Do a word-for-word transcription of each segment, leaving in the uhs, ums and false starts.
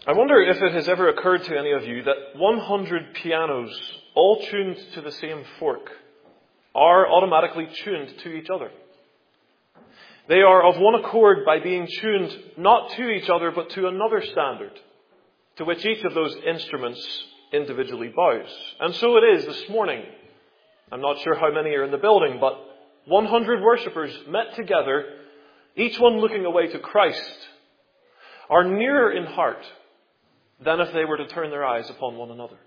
I wonder if it has ever occurred to any of you that one hundred pianos, all tuned to the same fork, are automatically tuned to each other. They are of one accord by being tuned not to each other but to another standard, to which each of those instruments individually bows. And so it is this morning. I'm not sure how many are in the building, but one hundred worshippers met together, each one looking away to Christ, are nearer in heart than if they were to turn their eyes upon one another.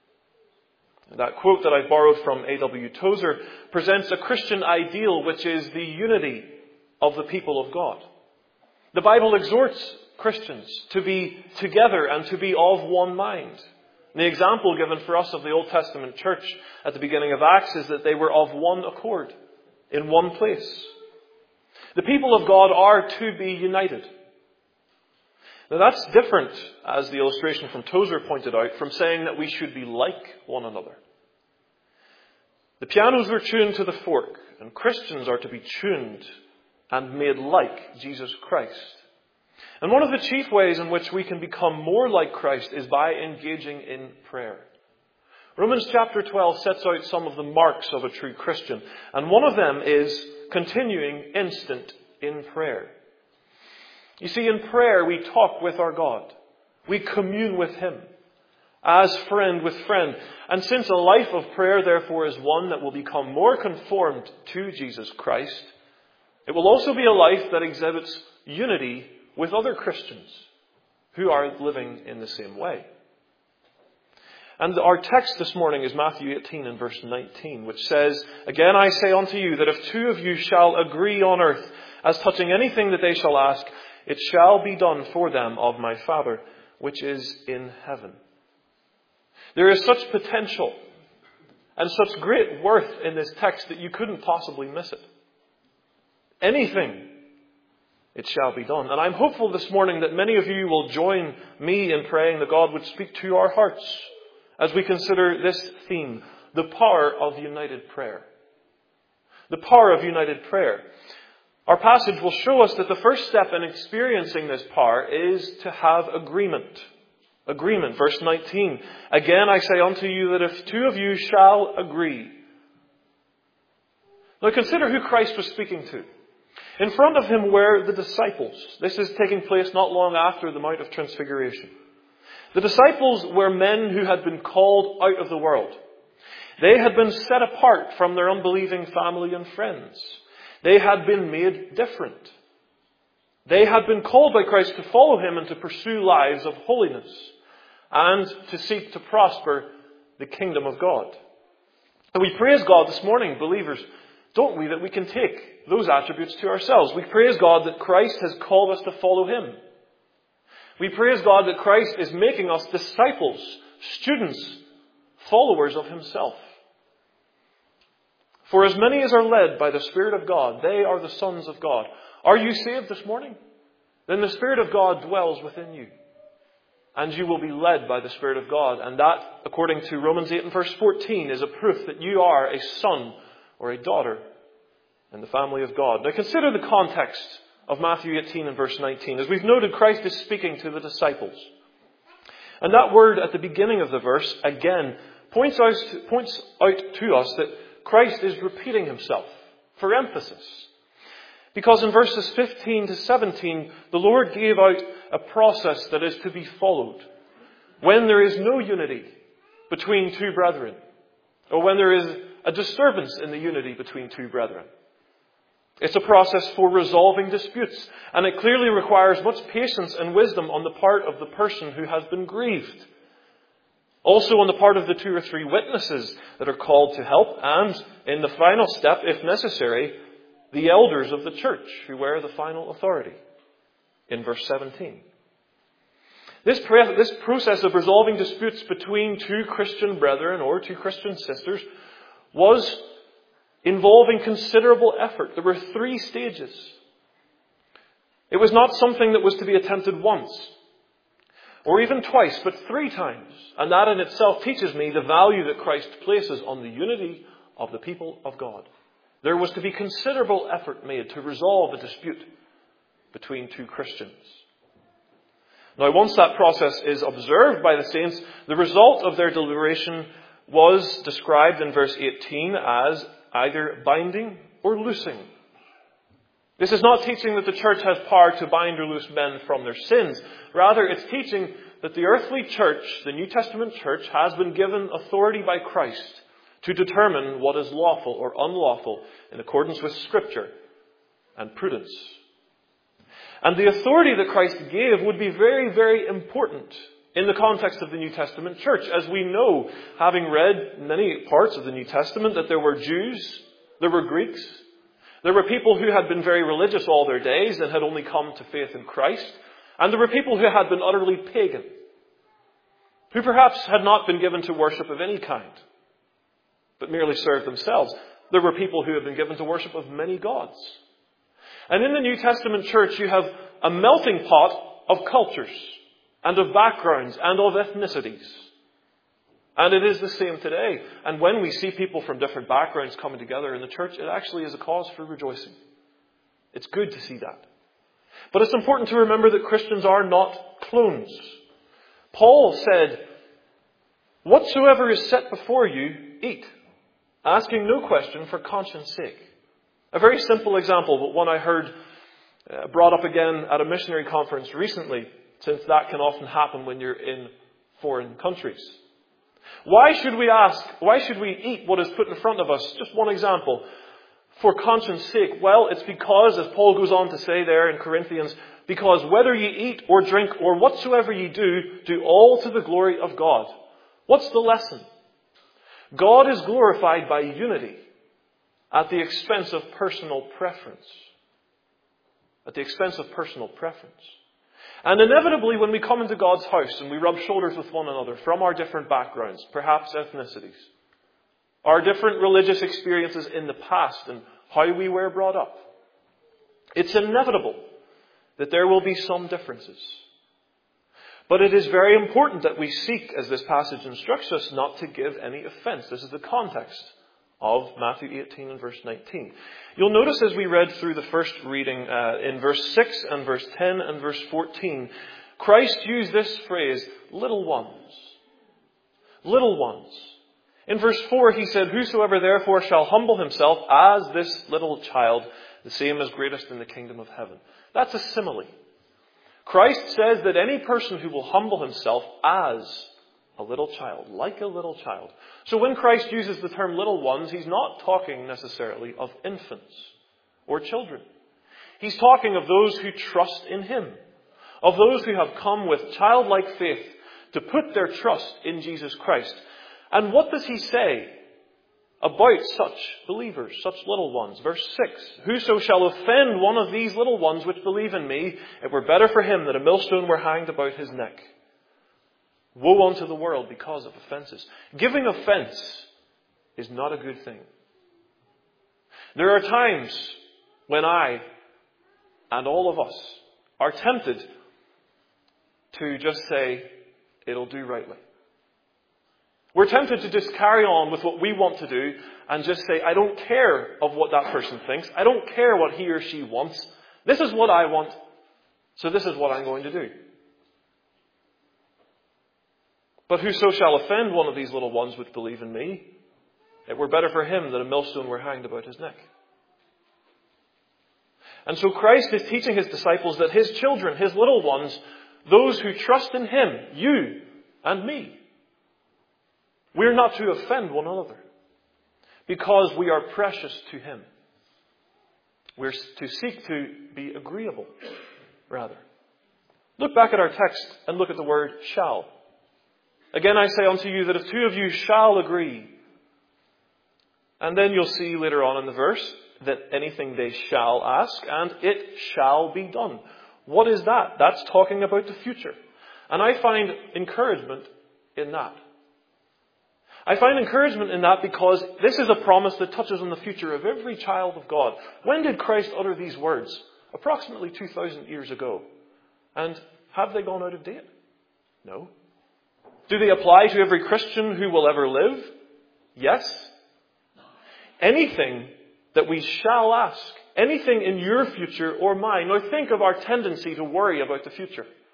That quote that I borrowed from A W Tozer presents a Christian ideal, which is the unity of the people of God. The Bible exhorts Christians to be together and to be of one mind. And the example given for us of the Old Testament church at the beginning of Acts is that they were of one accord, in one place. The people of God are to be united. Now that's different, as the illustration from Tozer pointed out, from saying that we should be like one another. The pianos were tuned to the fork, and Christians are to be tuned and made like Jesus Christ. And one of the chief ways in which we can become more like Christ is by engaging in prayer. Romans chapter twelve sets out some of the marks of a true Christian, and one of them is continuing instant in prayer. You see, in prayer we talk with our God. We commune with Him as friend with friend. And since a life of prayer, therefore, is one that will become more conformed to Jesus Christ, it will also be a life that exhibits unity with other Christians who are living in the same way. And our text this morning is Matthew eighteen and verse nineteen, which says, "Again I say unto you, that if two of you shall agree on earth as touching anything that they shall ask, it shall be done for them of my Father, which is in heaven." There is such potential and such great worth in this text that you couldn't possibly miss it. Anything, it shall be done. And I'm hopeful this morning that many of you will join me in praying that God would speak to our hearts as we consider this theme, the power of united prayer. The power of united prayer. Our passage will show us that the first step in experiencing this power is to have agreement. Agreement. Verse nineteen. "Again I say unto you that if two of you shall agree." Now consider who Christ was speaking to. In front of him were the disciples. This is taking place not long after the Mount of Transfiguration. The disciples were men who had been called out of the world. They had been set apart from their unbelieving family and friends. They had been made different. They had been called by Christ to follow Him and to pursue lives of holiness and to seek to prosper the kingdom of God. And we praise God this morning, believers, don't we, that we can take those attributes to ourselves. We praise God that Christ has called us to follow Him. We praise God that Christ is making us disciples, students, followers of Himself. For as many as are led by the Spirit of God, they are the sons of God. Are you saved this morning? Then the Spirit of God dwells within you. And you will be led by the Spirit of God. And that, according to Romans eight and verse fourteen, is a proof that you are a son or a daughter in the family of God. Now consider the context of Matthew eighteen and verse nineteen. As we've noted, Christ is speaking to the disciples. And that word at the beginning of the verse, again, points out, points out to us that Christ is repeating Himself for emphasis. Because in verses fifteen to seventeen, the Lord gave out a process that is to be followed when there is no unity between two brethren, or when there is a disturbance in the unity between two brethren. It's a process for resolving disputes, and it clearly requires much patience and wisdom on the part of the person who has been grieved. Also on the part of the two or three witnesses that are called to help, and in the final step, if necessary, the elders of the church who wear the final authority. In verse seventeen. This, pre- this process of resolving disputes between two Christian brethren or two Christian sisters was involving considerable effort. There were three stages. It was not something that was to be attempted once or even twice, but three times. And that in itself teaches me the value that Christ places on the unity of the people of God. There was to be considerable effort made to resolve a dispute between two Christians. Now, once that process is observed by the saints, the result of their deliberation was described in verse eighteen as either binding or loosing. This is not teaching that the church has power to bind or loose men from their sins. Rather, it's teaching that the earthly church, the New Testament church, has been given authority by Christ to determine what is lawful or unlawful in accordance with Scripture and prudence. And the authority that Christ gave would be very, very important in the context of the New Testament church. As we know, having read many parts of the New Testament, that there were Jews, there were Greeks, there were people who had been very religious all their days and had only come to faith in Christ. And there were people who had been utterly pagan, who perhaps had not been given to worship of any kind, but merely served themselves. There were people who had been given to worship of many gods. And in the New Testament church, you have a melting pot of cultures and of backgrounds and of ethnicities. And it is the same today. And when we see people from different backgrounds coming together in the church, it actually is a cause for rejoicing. It's good to see that. But it's important to remember that Christians are not clones. Paul said, "Whatsoever is set before you, eat, asking no question for conscience sake." A very simple example, but one I heard uh, brought up again at a missionary conference recently, since that can often happen when you're in foreign countries. Why should we ask, why should we eat what is put in front of us? Just one example. For conscience sake. Well, it's because, as Paul goes on to say there in Corinthians, because whether ye eat or drink or whatsoever ye do, do all to the glory of God. What's the lesson? God is glorified by unity at the expense of personal preference. At the expense of personal preference. And inevitably, when we come into God's house and we rub shoulders with one another from our different backgrounds, perhaps ethnicities, our different religious experiences in the past and how we were brought up, it's inevitable that there will be some differences. But it is very important that we seek, as this passage instructs us, not to give any offense. This is the context of Matthew eighteen and verse nineteen. You'll notice as we read through the first reading uh, in verse six and verse ten and verse fourteen, Christ used this phrase, little ones. Little ones. In verse four he said, "Whosoever therefore shall humble himself as this little child, the same is greatest in the kingdom of heaven." That's a simile. Christ says that any person who will humble himself as a little child, like a little child. So when Christ uses the term little ones, he's not talking necessarily of infants or children. He's talking of those who trust in him, of those who have come with childlike faith to put their trust in Jesus Christ. And what does he say about such believers, such little ones? Verse six, "Whoso shall offend one of these little ones which believe in me, it were better for him that a millstone were hanged about his neck." Woe unto the world because of offences. Giving offence is not a good thing. There are times when I, and all of us, are tempted to just say, "It'll do rightly." We're tempted to just carry on with what we want to do and just say, "I don't care of what that person thinks. I don't care what he or she wants. This is what I want, so this is what I'm going to do." "But whoso shall offend one of these little ones which believe in me, it were better for him that a millstone were hanged about his neck." And so Christ is teaching his disciples that his children, his little ones, those who trust in him, you and me, we're not to offend one another because we are precious to him. We're to seek to be agreeable, rather. Look back at our text and look at the word shall. "Again I say unto you that if two of you shall agree," and then you'll see later on in the verse that anything they shall ask and it shall be done. What is that? That's talking about the future. And I find encouragement in that. I find encouragement in that because this is a promise that touches on the future of every child of God. When did Christ utter these words? Approximately two thousand years ago. And have they gone out of date? No. Do they apply to every Christian who will ever live? Yes. Anything that we shall ask, anything in your future or mine. Now think of our tendency to worry about the future.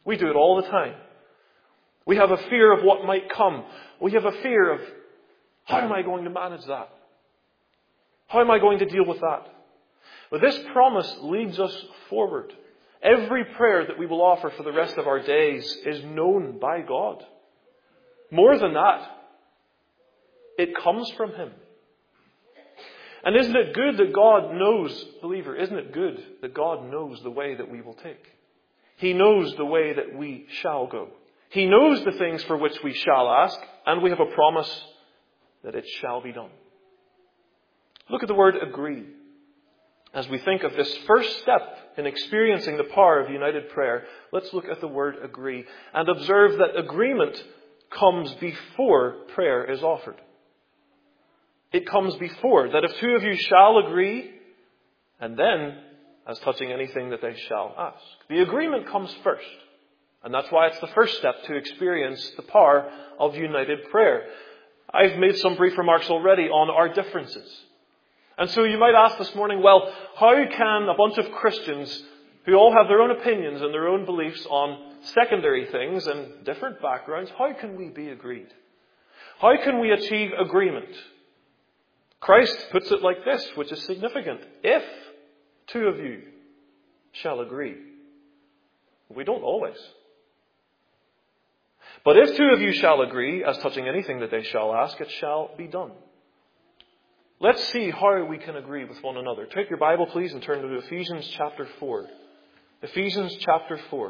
We do it all the time. We have a fear of what might come. We have a fear of, how am I going to manage that? How am I going to deal with that? But this promise leads us forward. Every prayer that we will offer for the rest of our days is known by God. More than that, it comes from Him. And isn't it good that God knows, believer, isn't it good that God knows the way that we will take? He knows the way that we shall go. He knows the things for which we shall ask, and we have a promise that it shall be done. Look at the word agree. As we think of this first step in experiencing the power of united prayer, let's look at the word agree and observe that agreement comes before prayer is offered. It comes before, that if two of you shall agree, and then as touching anything that they shall ask. The agreement comes first. And that's why it's the first step to experience the power of united prayer. I've made some brief remarks already on our differences. And so you might ask this morning, well, how can a bunch of Christians who all have their own opinions and their own beliefs on secondary things and different backgrounds, how can we be agreed? How can we achieve agreement? Christ puts it like this, which is significant. If two of you shall agree. We don't always. But if two of you shall agree, as touching anything that they shall ask, it shall be done. Let's see how we can agree with one another. Take your Bible, please, and turn to Ephesians chapter four. Ephesians chapter four.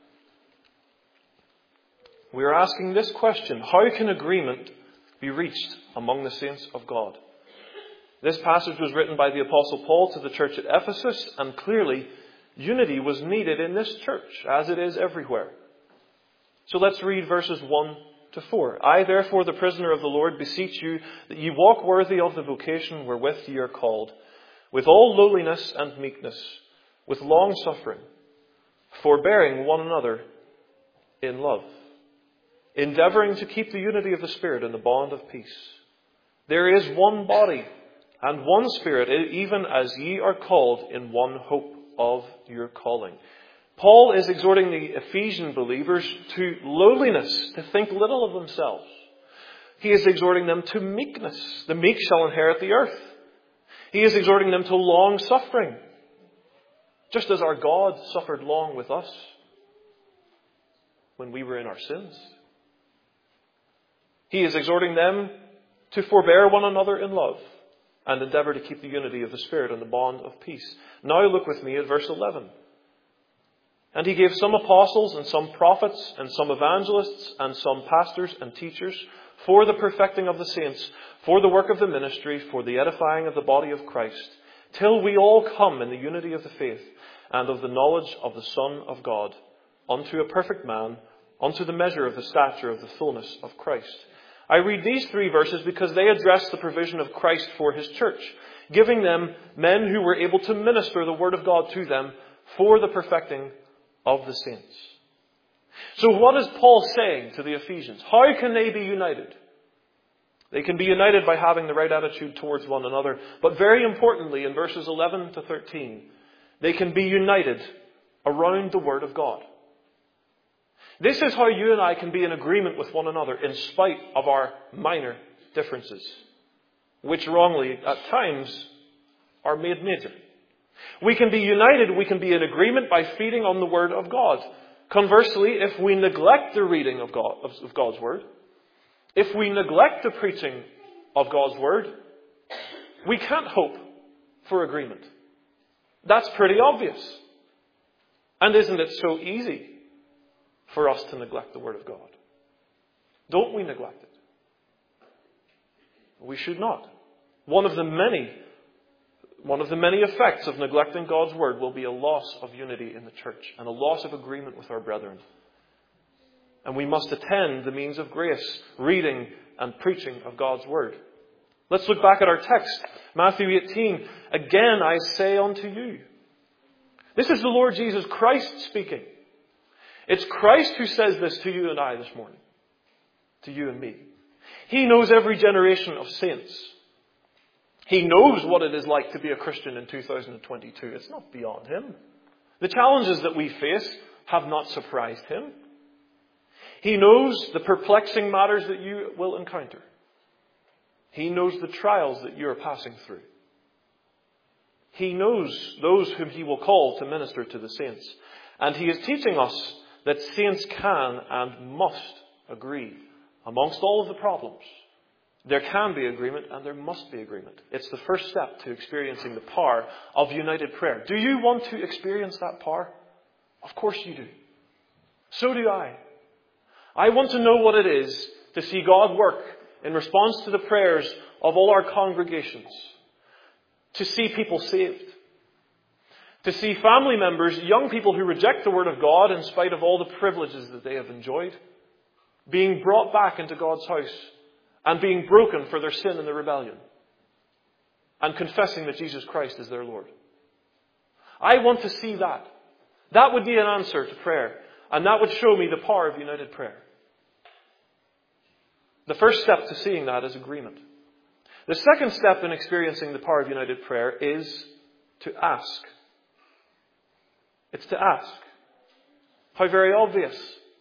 We are asking this question: how can agreement be reached among the saints of God? This passage was written by the Apostle Paul to the church at Ephesus, and clearly unity was needed in this church, as it is everywhere. So let's read verses one to four. I, therefore, the prisoner of the Lord, beseech you that ye walk worthy of the vocation wherewith ye are called, with all lowliness and meekness, with long suffering, forbearing one another in love, endeavouring to keep the unity of the Spirit in the bond of peace. There is one body and one Spirit, even as ye are called in one hope of your calling. Paul is exhorting the Ephesian believers to lowliness, to think little of themselves. He is exhorting them to meekness. The meek shall inherit the earth. He is exhorting them to long suffering, just as our God suffered long with us when we were in our sins. He is exhorting them to forbear one another in love and endeavour to keep the unity of the Spirit and the bond of peace. Now look with me at verse eleven. And he gave some apostles and some prophets and some evangelists and some pastors and teachers for the perfecting of the saints, for the work of the ministry, for the edifying of the body of Christ, till we all come in the unity of the faith and of the knowledge of the Son of God, unto a perfect man, unto the measure of the stature of the fullness of Christ. I read these three verses because they address the provision of Christ for his church, giving them men who were able to minister the word of God to them for the perfecting of the saints. So what is Paul saying to the Ephesians? How can they be united? They can be united by having the right attitude towards one another. But very importantly, in verses eleven to thirteen, they can be united around the Word of God. This is how you and I can be in agreement with one another in spite of our minor differences, which wrongly at times are made major. We can be united, we can be in agreement by feeding on the Word of God. Conversely, if we neglect the reading of, God, of God's Word, if we neglect the preaching of God's Word, we can't hope for agreement. That's pretty obvious. And isn't it so easy for us to neglect the Word of God? Don't we neglect it? We should not. One of the many One of the many effects of neglecting God's Word will be a loss of unity in the church and a loss of agreement with our brethren. And we must attend the means of grace, reading and preaching of God's Word. Let's look back at our text, Matthew eighteen. Again I say unto you. This is the Lord Jesus Christ speaking. It's Christ who says this to you and I this morning. To you and me. He knows every generation of saints. He knows what it is like to be a Christian in two thousand twenty-two. It's not beyond him. The challenges that we face have not surprised him. He knows the perplexing matters that you will encounter. He knows the trials that you are passing through. He knows those whom he will call to minister to the saints. And he is teaching us that saints can and must agree amongst all of the problems. There can be agreement and there must be agreement. It's the first step to experiencing the power of united prayer. Do you want to experience that power? Of course you do. So do I. I want to know what it is to see God work in response to the prayers of all our congregations. To see people saved. To see family members, young people who reject the Word of God in spite of all the privileges that they have enjoyed, being brought back into God's house and being broken for their sin and their rebellion and confessing that Jesus Christ is their Lord. I want to see that. That would be an answer to prayer, and that would show me the power of united prayer. The first step to seeing that is agreement. The second step in experiencing the power of united prayer is to ask. It's to ask. How very obvious.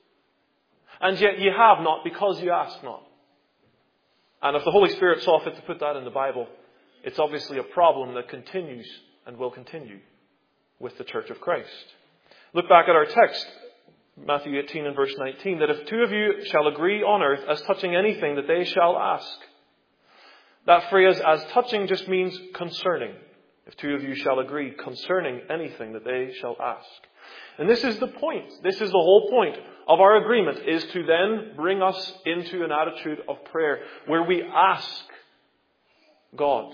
And yet you have not because you ask not. And if the Holy Spirit saw fit to put that in the Bible, it's obviously a problem that continues and will continue with the Church of Christ. Look back at our text, Matthew eighteen and verse nineteen, that if two of you shall agree on earth as touching anything that they shall ask. That phrase, as touching, just means concerning. If two of you shall agree concerning anything that they shall ask. And this is the point. This is the whole point of our agreement, is to then bring us into an attitude of prayer where we ask God.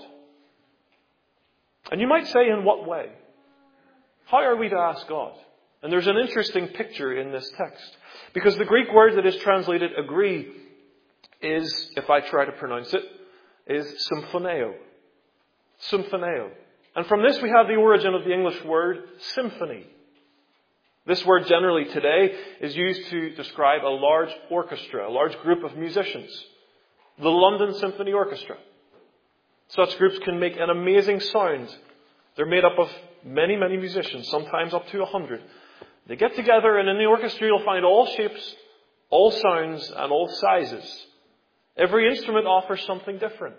And you might say, in what way? How are we to ask God? And there's an interesting picture in this text. Because the Greek word that is translated agree is, if I try to pronounce it, is symphoneo. Symphoneo. And from this we have the origin of the English word symphony. This word generally today is used to describe a large orchestra, a large group of musicians. The London Symphony Orchestra. Such groups can make an amazing sound. They're made up of many, many musicians, sometimes up to a hundred. They get together, and in the orchestra you'll find all shapes, all sounds, and all sizes. Every instrument offers something different.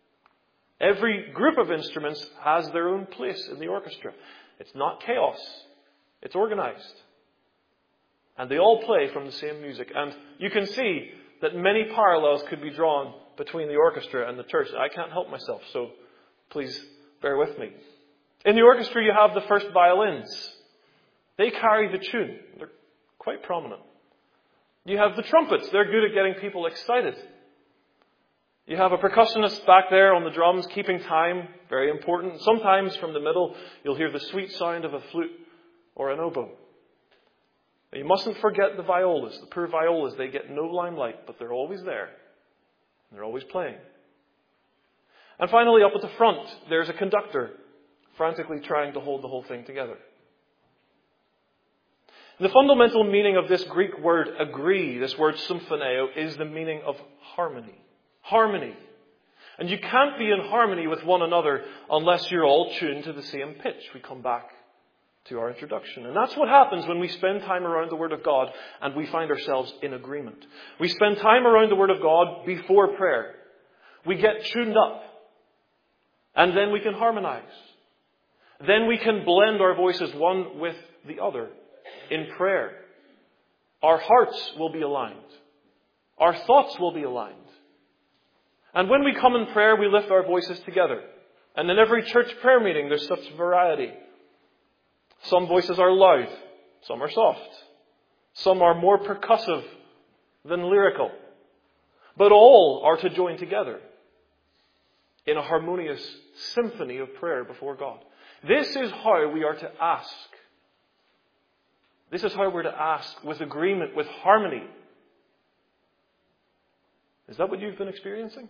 Every group of instruments has their own place in the orchestra. It's not chaos. It's organized. And they all play from the same music. And you can see that many parallels could be drawn between the orchestra and the church. I can't help myself, so please bear with me. In the orchestra you have the first violins. They carry the tune. They're quite prominent. You have the trumpets. They're good at getting people excited. You have a percussionist back there on the drums keeping time. Very important. Sometimes from the middle you'll hear the sweet sound of a flute or an oboe. Now, you mustn't forget the violas. The poor violas, they get no limelight, but they're always there. And they're always playing. And finally, up at the front, there's a conductor frantically trying to hold the whole thing together. The fundamental meaning of this Greek word agree, this word symphoneo, is the meaning of harmony. Harmony. And you can't be in harmony with one another unless you're all tuned to the same pitch. We come back to our introduction. And that's what happens when we spend time around the Word of God and we find ourselves in agreement. We spend time around the Word of God before prayer. We get tuned up. And then we can harmonize. Then we can blend our voices one with the other in prayer. Our hearts will be aligned. Our thoughts will be aligned. And when we come in prayer, we lift our voices together. And in every church prayer meeting, there's such variety. Some voices are loud. Some are soft. Some are more percussive than lyrical. But all are to join together in a harmonious symphony of prayer before God. This is how we are to ask. This is how we're to ask with agreement, with harmony. Is that what you've been experiencing?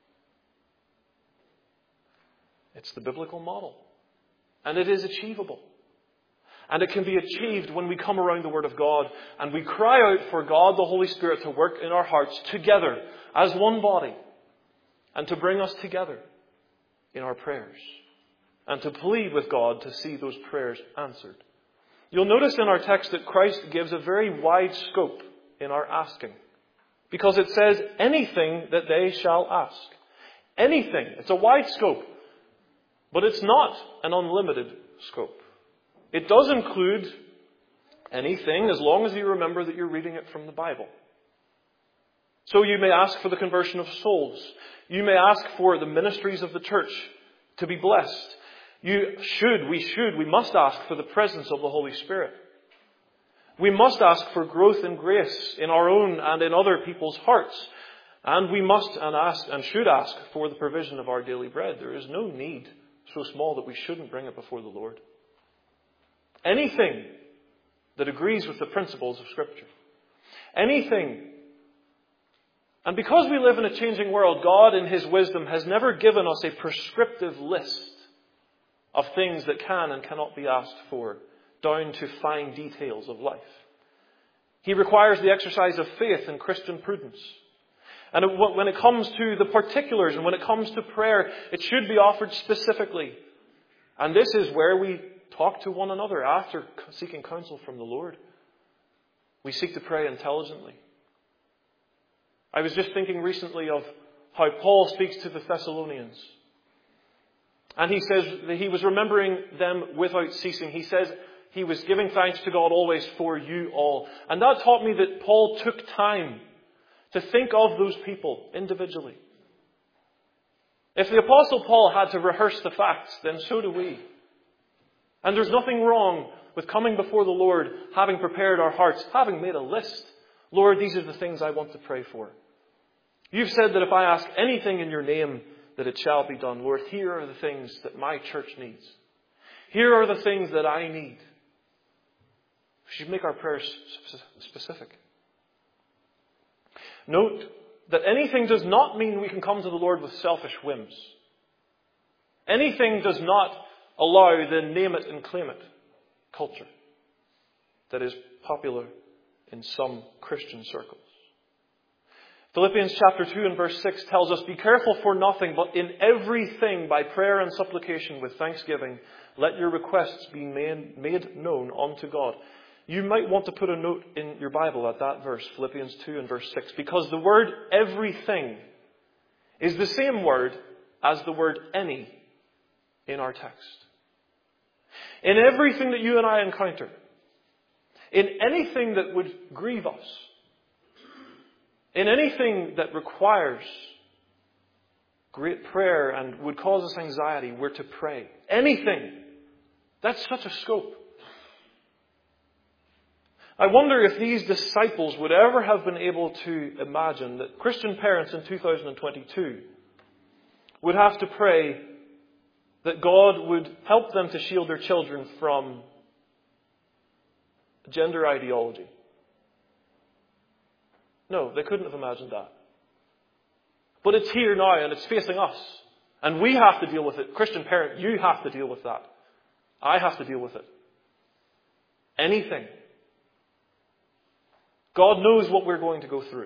It's the biblical model. And it is achievable. And it can be achieved when we come around the Word of God and we cry out for God, the Holy Spirit, to work in our hearts together as one body and to bring us together in our prayers and to plead with God to see those prayers answered. You'll notice in our text that Christ gives a very wide scope in our asking. Because it says, anything that they shall ask. Anything. It's a wide scope. But it's not an unlimited scope. It does include anything as long as you remember that you're reading it from the Bible. So you may ask for the conversion of souls. You may ask for the ministries of the church to be blessed. You should, we should, we must ask for the presence of the Holy Spirit. We must ask for growth in grace in our own and in other people's hearts. And we must and ask and should ask for the provision of our daily bread. There is no need so small that we shouldn't bring it before the Lord. Anything that agrees with the principles of Scripture. Anything. And because we live in a changing world, God in His wisdom has never given us a prescriptive list of things that can and cannot be asked for, down to fine details of life. He requires the exercise of faith and Christian prudence. And when it comes to the particulars and when it comes to prayer, it should be offered specifically. And this is where we talk to one another after seeking counsel from the Lord. We seek to pray intelligently. I was just thinking recently of how Paul speaks to the Thessalonians. And he says that he was remembering them without ceasing. He says he was giving thanks to God always for you all. And that taught me that Paul took time to think of those people individually. If the Apostle Paul had to rehearse the facts, then so do we. And there's nothing wrong with coming before the Lord, having prepared our hearts, having made a list. Lord, these are the things I want to pray for. You've said that if I ask anything in your name, that it shall be done. Lord, here are the things that my church needs. Here are the things that I need. We should make our prayers specific. Note that anything does not mean we can come to the Lord with selfish whims. Anything does not allow the name it and claim it culture that is popular in some Christian circles. Philippians chapter two and verse six tells us, be careful for nothing, but in everything by prayer and supplication with thanksgiving, let your requests be made, made known unto God. You might want to put a note in your Bible at that verse, Philippians two and verse six, because the word everything is the same word as the word any in our text. In everything that you and I encounter, in anything that would grieve us, in anything that requires great prayer and would cause us anxiety, we're to pray. Anything. That's such a scope. I wonder if these disciples would ever have been able to imagine that Christian parents in two thousand twenty-two would have to pray that God would help them to shield their children from gender ideology. No, they couldn't have imagined that. But it's here now and it's facing us. And we have to deal with it. Christian parent, you have to deal with that. I have to deal with it. Anything. God knows what we're going to go through.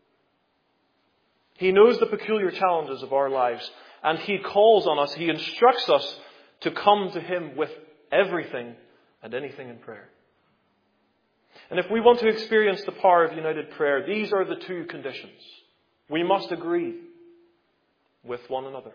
He knows the peculiar challenges of our lives. And He calls on us, He instructs us to come to Him with everything and anything in prayer. And if we want to experience the power of united prayer, these are the two conditions. We must agree with one another.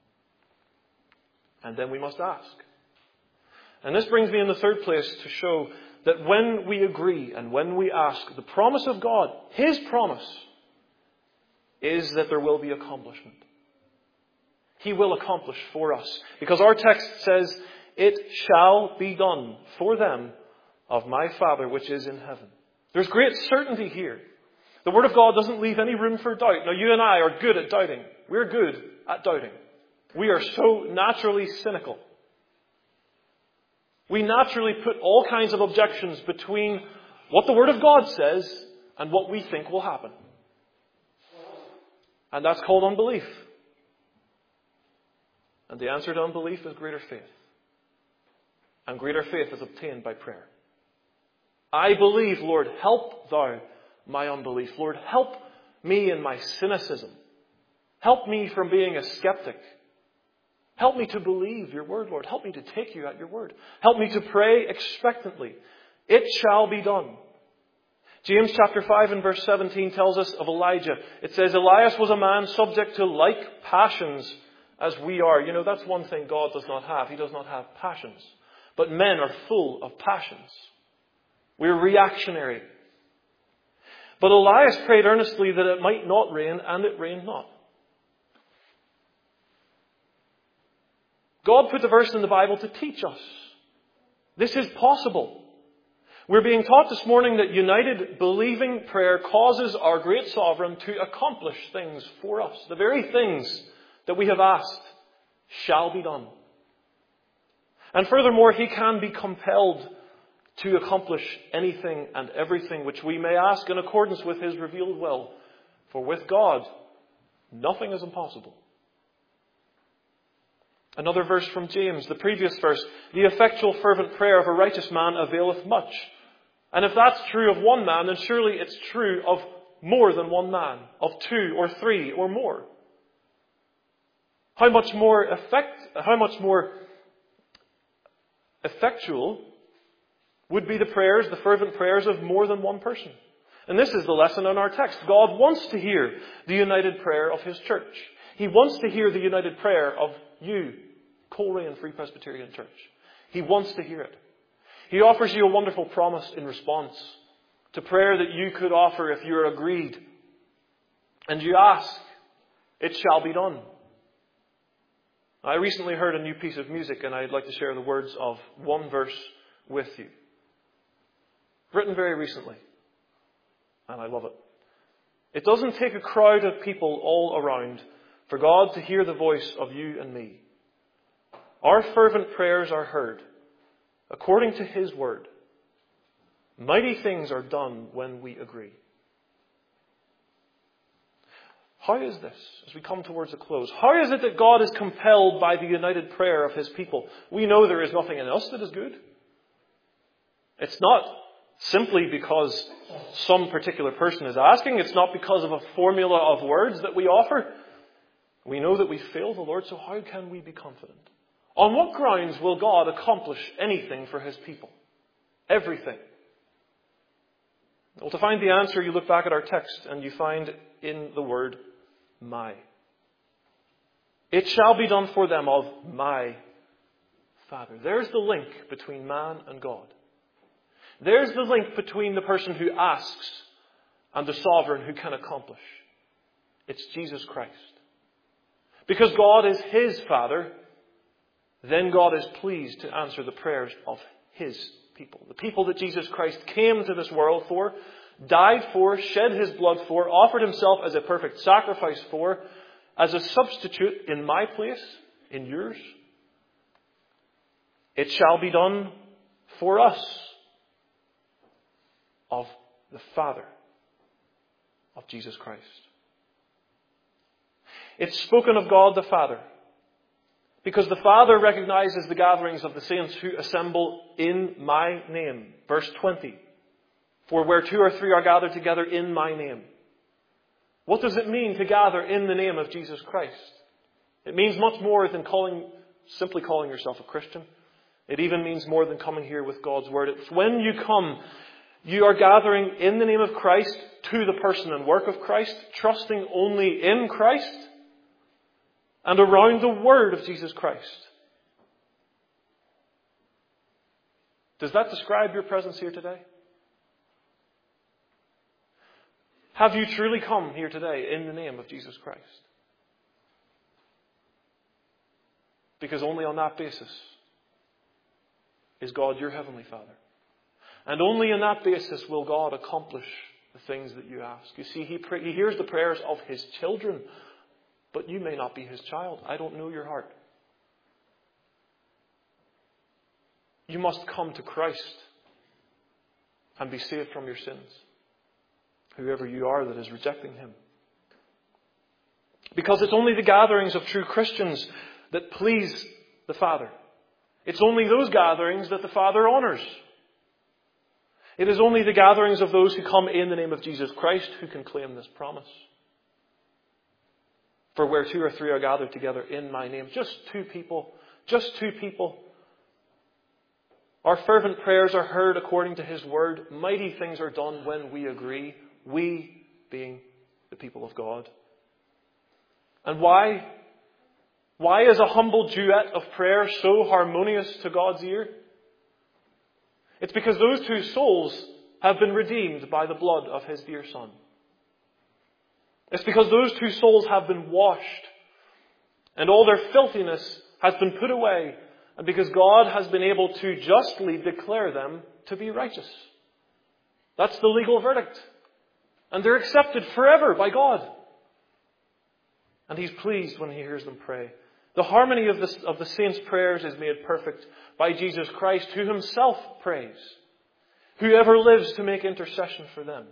And then we must ask. And this brings me in the third place to show that when we agree and when we ask, the promise of God, His promise, is that there will be accomplishment. He will accomplish for us. Because our text says, it shall be done for them of my Father which is in heaven. There's great certainty here. The Word of God doesn't leave any room for doubt. Now, you and I are good at doubting. We're good at doubting. We are so naturally cynical. We naturally put all kinds of objections between what the Word of God says and what we think will happen. And that's called unbelief. And the answer to unbelief is greater faith. And greater faith is obtained by prayer. I believe, Lord, help thou my unbelief. Lord, help me in my cynicism. Help me from being a skeptic. Help me to believe your word, Lord. Help me to take you at your word. Help me to pray expectantly. It shall be done. James chapter five and verse seventeen tells us of Elijah. It says, Elias was a man subject to like passions as we are. You know, that's one thing God does not have. He does not have passions. But men are full of passions. We're reactionary. But Elias prayed earnestly that it might not rain, and it rained not. God put the verse in the Bible to teach us. This is possible. We're being taught this morning that united believing prayer causes our great sovereign to accomplish things for us. The very things that we have asked shall be done. And furthermore, he can be compelled to accomplish anything and everything which we may ask in accordance with his revealed will. For with God, nothing is impossible. Another verse from James, the previous verse, the effectual fervent prayer of a righteous man availeth much. And if that's true of one man, then surely it's true of more than one man, of two or three or more. How much more effect, how much more effectual would be the prayers, the fervent prayers of more than one person? And this is the lesson in our text. God wants to hear the united prayer of his church. He wants to hear the united prayer of you, Coleraine Free Presbyterian Church. He wants to hear it. He offers you a wonderful promise in response to prayer that you could offer if you're agreed. And you ask, it shall be done. I recently heard a new piece of music, and I'd like to share the words of one verse with you. Written very recently. And I love it. It doesn't take a crowd of people all around for God to hear the voice of you and me. Our fervent prayers are heard according to his word. Mighty things are done when we agree. How is this, as we come towards a close? How is it that God is compelled by the united prayer of his people? We know there is nothing in us that is good. It's not simply because some particular person is asking. It's not because of a formula of words that we offer. We know that we fail the Lord, so how can we be confident? On what grounds will God accomplish anything for his people? Everything. Well, to find the answer, you look back at our text and you find in the word, my. It shall be done for them of my Father. There's the link between man and God. There's the link between the person who asks and the sovereign who can accomplish. It's Jesus Christ. Because God is his Father, then God is pleased to answer the prayers of his people. The people that Jesus Christ came to this world for, died for, shed his blood for, offered himself as a perfect sacrifice for, as a substitute in my place, in yours. It shall be done for us of the Father of Jesus Christ. It's spoken of God the Father, because the Father recognizes the gatherings of the saints who assemble in my name. Verse twenty. For where two or three are gathered together in my name. What does it mean to gather in the name of Jesus Christ? It means much more than calling, simply calling yourself a Christian. It even means more than coming here with God's word. It's when you come, you are gathering in the name of Christ to the person and work of Christ, trusting only in Christ, and around the word of Jesus Christ. Does that describe your presence here today? Have you truly come here today in the name of Jesus Christ? Because only on that basis is God your Heavenly Father. And only on that basis will God accomplish the things that you ask. You see, He, pray, he hears the prayers of His children, but you may not be His child. I don't know your heart. You must come to Christ and be saved from your sins, whoever you are that is rejecting Him. Because it's only the gatherings of true Christians that please the Father. It's only those gatherings that the Father honors. It is only the gatherings of those who come in the name of Jesus Christ who can claim this promise. For where two or three are gathered together in my name, just two people, just two people, Our fervent prayers are heard according to His word. Mighty things are done when we agree, we being the people of God. And why? Why is a humble duet of prayer so harmonious to God's ear? It's because those two souls have been redeemed by the blood of His dear Son. It's because those two souls have been washed and all their filthiness has been put away, and because God has been able to justly declare them to be righteous. That's the legal verdict. And they're accepted forever by God. And He's pleased when He hears them pray. The harmony of the, of the saints' prayers is made perfect by Jesus Christ, who Himself prays. Whoever lives to make intercession for them.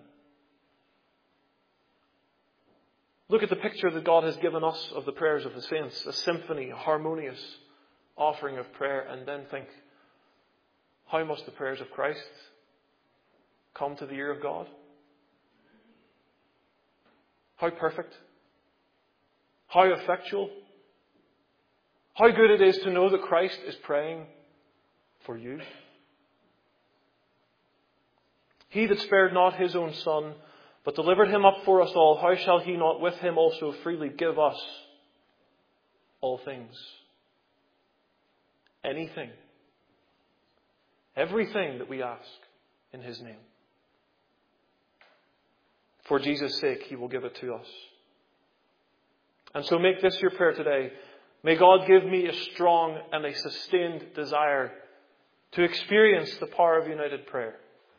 Look at the picture that God has given us of the prayers of the saints. A symphony, a harmonious offering of prayer. And then think, how must the prayers of Christ come to the ear of God? How perfect. How effectual. How good it is to know that Christ is praying for you. He that spared not His own Son, but delivered Him up for us all, how shall He not with Him also freely give us all things? Anything. Everything that we ask in His name. For Jesus' sake, He will give it to us. And so make this your prayer today. May God give me a strong and a sustained desire to experience the power of united prayer.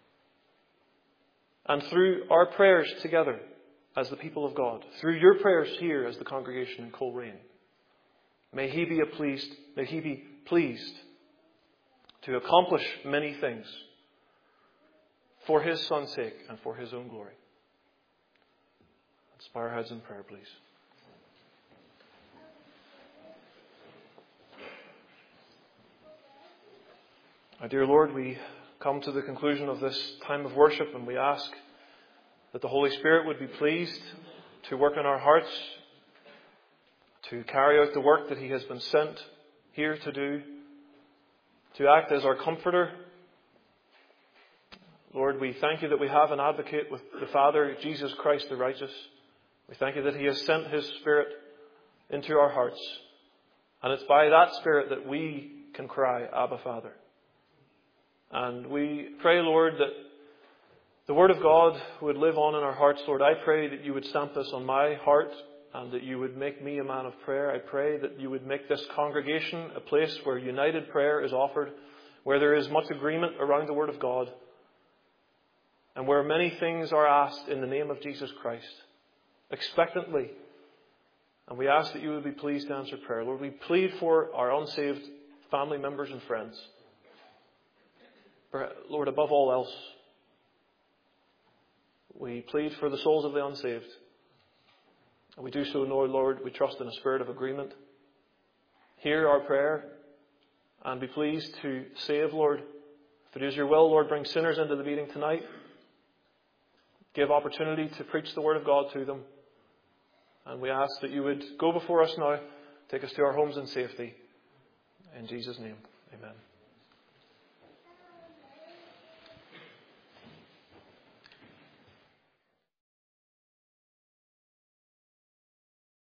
And through our prayers together as the people of God, through your prayers here as the congregation in Coleraine, may He be pleased, may He be pleased to accomplish many things for His Son's sake and for His own glory. Let's bow our heads in prayer, please. Our dear Lord, we come to the conclusion of this time of worship, and we ask that the Holy Spirit would be pleased to work in our hearts, to carry out the work that He has been sent here to do, to act as our comforter. Lord, we thank You that we have an advocate with the Father, Jesus Christ the righteous. We thank You that He has sent His Spirit into our hearts. And it's by that Spirit that we can cry, Abba, Father. And we pray, Lord, that the Word of God would live on in our hearts. Lord, I pray that You would stamp this on my heart and that You would make me a man of prayer. I pray that You would make this congregation a place where united prayer is offered, where there is much agreement around the Word of God, and where many things are asked in the name of Jesus Christ, expectantly. And we ask that You would be pleased to answer prayer. Lord, we plead for our unsaved family members and friends. Lord, above all else, we plead for the souls of the unsaved. And we do so, Lord, we trust in a spirit of agreement. Hear our prayer and be pleased to save, Lord. If it is Your will, Lord, bring sinners into the meeting tonight. Give opportunity to preach the Word of God to them. And we ask that You would go before us now, take us to our homes in safety. In Jesus' name, amen.